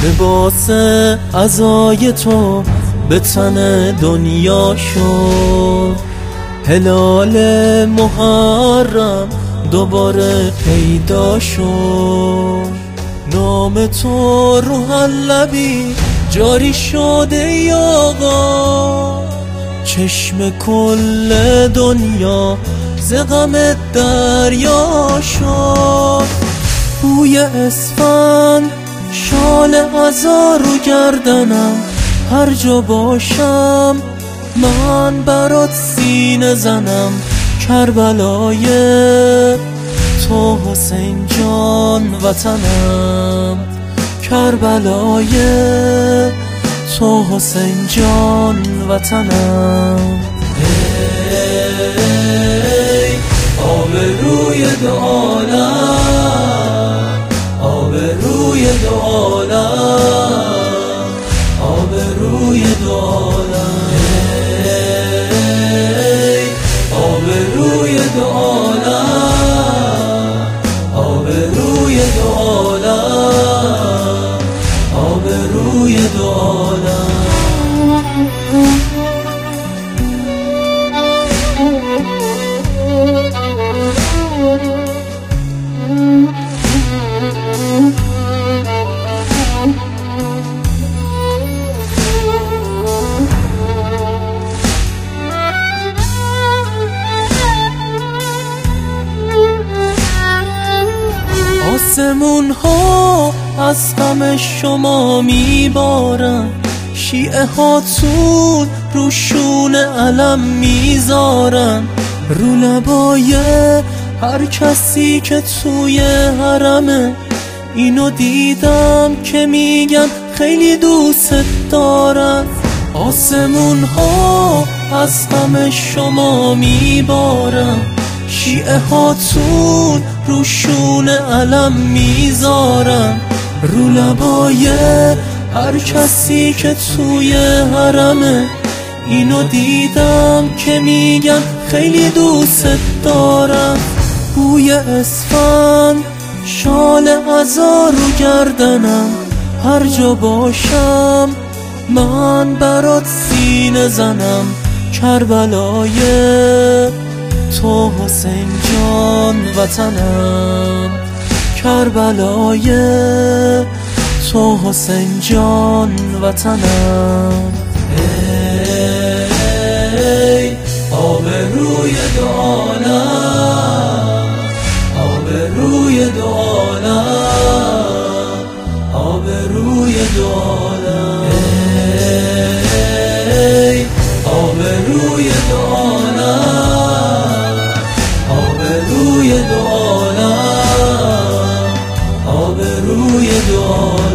لباس عزای تو به تن دنیا شد، هلال محرم دوباره پیدا شد. نام تو روح اللبی جاری شده ای آقا، چشم کل دنیا ز غم دریا شد. بوی اسفند شال عزا رو گردنم، هر جا باشم من برات سینه زنم. کربلای تو حسین جان وطنم، کربلای تو حسین جان وطنم. ای آبروی دو عالم، آبروی دو عالم، آبروی دو عالم. ای آبروی دو عالم، آبروی دو عالم، آبروی دو عالم. آسمون ها از غم شما میبارن، شیعه هاتون روشون علم میذارن. رو لبای هر کسی که توی حرمه، اینو دیدم که میگن خیلی دوست دارن. آسمون ها از غم شما میبارن، شیعه هاتون روشون علم میذارن. رو لبای هر کسی که توی حرمه، اینو دیدم که میگن خیلی دوست دارم. بوی اسفند شال عزا رو گردنم، هر جا باشم من برات سینه زنم. کربلای تو حسین جان وطنم، کربلای تو حسین جان وطنم. ای آبروی دو عالم، آبروی دو عالم، آبروی دو عالم. ای آبروی دو عالم، آبروی دو عالم، آبروی دو عالم.